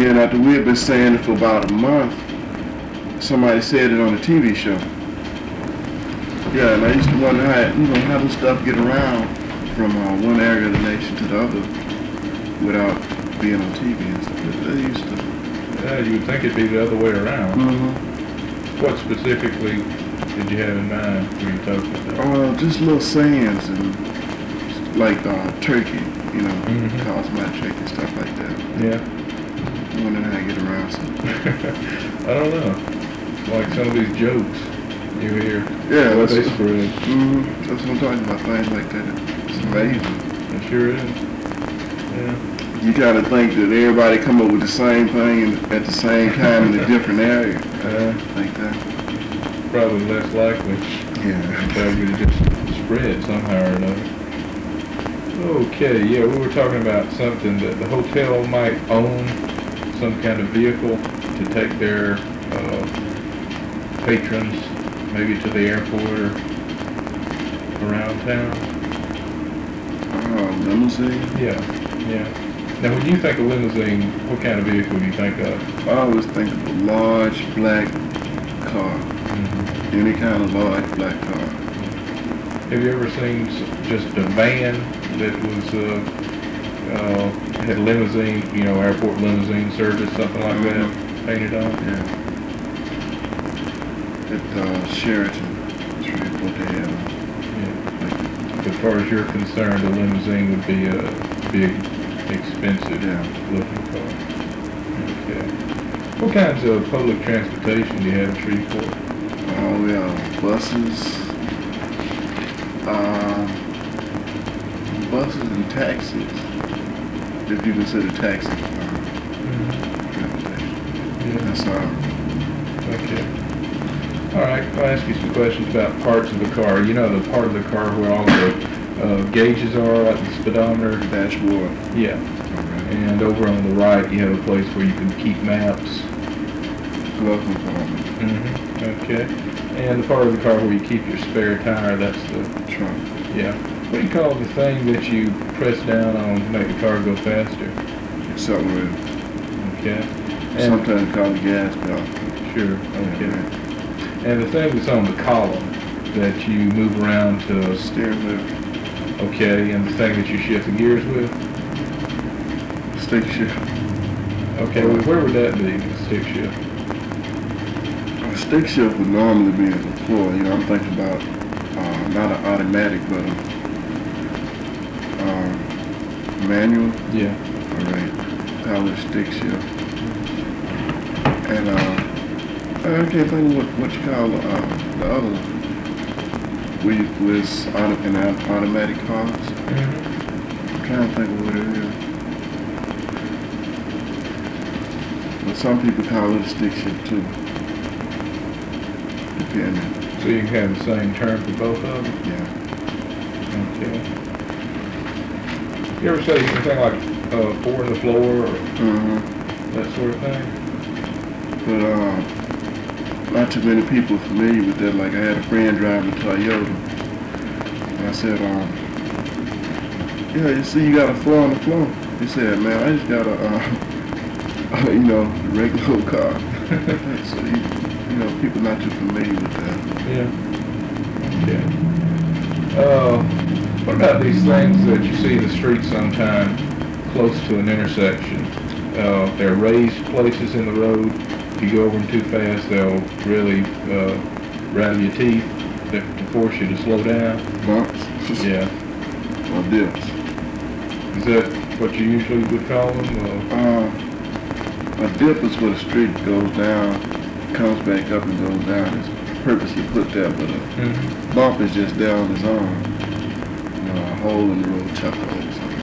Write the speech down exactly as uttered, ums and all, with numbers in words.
then after we had been saying it for about a month, somebody said it on a T V show. Yeah, and I used to wonder how, you know, how does stuff get around from uh, one area of the nation to the other without being on T V and stuff. They used to. Yeah, you would think it'd be the other way around. Mm-hmm. What specifically did you have in mind when you talking about? Uh, just little sayings and like uh, turkey, you know, mm-hmm. calls my turkey, stuff like that. Yeah. I wonder how I get around something. I don't know. Like some of these jokes you hear. Yeah, what that's they spread. Mm-hmm. That's what I'm talking about. Things like that. It's amazing. It sure is. Yeah. You gotta think that everybody come up with the same thing at the same time in a different area. Uh, like that. Probably less likely. Yeah. Probably to just spread somehow or another. Okay, yeah, we were talking about something that the hotel might own some kind of vehicle to take their uh, patrons maybe to the airport or around town. Oh, limousine? Yeah, yeah. Now, when you think of limousine, what kind of vehicle do you think of? I always think of a large black car. Mm-hmm. Any kind of large black car. Have you ever seen just a van that was uh, uh, had limousine, you know, airport limousine service, something like mm-hmm. that, painted on? Yeah. At uh, Sheraton, that's really what they have. Yeah. As far as you're concerned, a limousine would be a big, expensive yeah. looking car. Okay. What kinds of public transportation do you have in Shreveport? Oh, we have buses, uh, buses and taxis, if you consider taxis. Uh, mm-hmm. Yeah. That's all. Okay. All right, I'll ask you some questions about parts of the car. You know the part of the car where all the uh, gauges are, like the speedometer? Dashboard. Yeah. Okay. And over on the right, you have a place where you can keep maps. Glove compartment. Mm-hmm. Okay. And the part of the car where you keep your spare tire, that's the trunk. Yeah. What do you call the thing that you press down on to make the car go faster? Accelerator. Okay. And sometimes called the gas pedal. Sure. Okay. Yeah. And the thing that's on the column that you move around to steering wheel. Okay. And the thing that you shift the gears with? Stick shift. Okay. Well, where would that be? The stick shift. A stick shift would normally be on the floor. You know, I'm thinking about uh, not an automatic, but a um, manual. Yeah. All right. Call it stick shift. And uh, I can't think of what, what you call uh, the other one. We was auto, in automatic cars. Mm-hmm. I'm trying to think of what it is. But some people call it a stick shift too. Depending. So you can have the same term for both of them? Yeah. Okay. You ever say anything like uh, four in the floor or mm-hmm. that sort of thing? But uh, not too many people are familiar with that. Like I had a friend driving a Toyota. And I said, um, yeah, you see you got a floor on the floor. He said, man, I just got a, uh, you know, regular old car. So, you, you know, people not too familiar with that. Yeah. Okay. Uh, what about these things that you see in the street sometime close to an intersection? Uh, they're raised places in the road. If you go over them too fast, they'll really uh, rattle your teeth to force you to slow down. Bumps? Yeah. Or dips. Is that what you usually would call them? Uh, uh, a dip is where the street goes down, comes back up and goes down. It's purposely put there, but a mm-hmm. bump is just there on its own. You know, a hole in the road, chuck hole.